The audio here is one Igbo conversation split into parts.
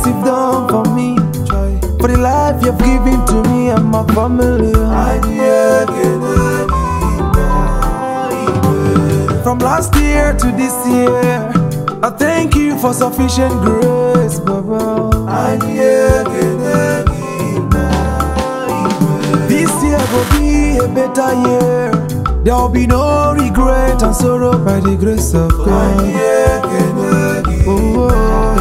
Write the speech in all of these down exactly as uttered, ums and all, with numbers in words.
you've done for me, for the life you've given to me and my family. From last year to this year, I thank you for sufficient grace, Baba. This year will be a better year. There will be no regret and sorrow by the grace of God. Oh,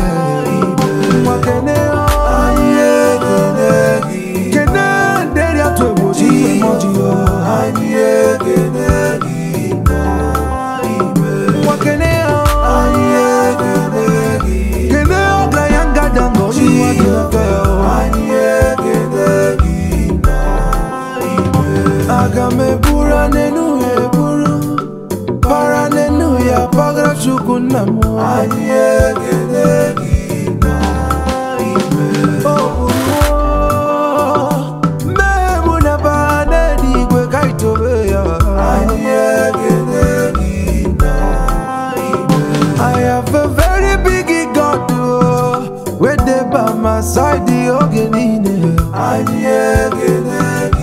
Agame bura nenu e buru, para nenu ya pagra chukunamu. Anye kene gina ime. Oh oh, me muna bane di kwe kaito beya. Anye kene gina ime. I have a very big God, oh, where they by my side the ogenine. Anye kene.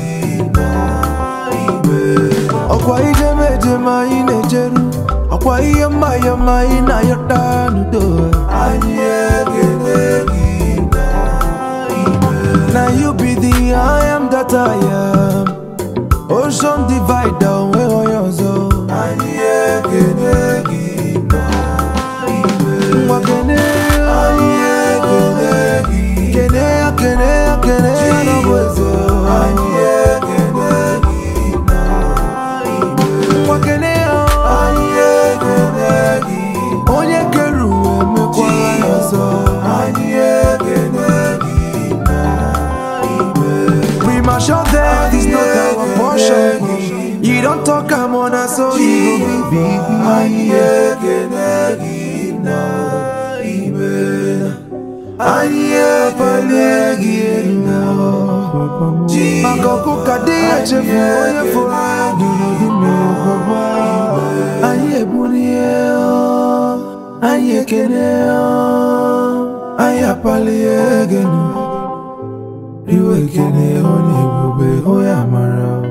Okwa ije meje ma ine jeru, okwa iye ma ya ma ina yota nudo. Anye kene gina ime. Now you be the I am that I am. Ocean divider we oyozo. Anye kene gina ime. Mwa kene anye kene gina. Kene kene kene na bwezo. Anye sure that is not our portion. You don't talk, I'm on a so you go be big. Anye kene gina ime. Anye pale gina. Makoko kade chefu oye fora duro dime baba. Anye bunye anye kene anye pale gina. You kene only bube oya mara.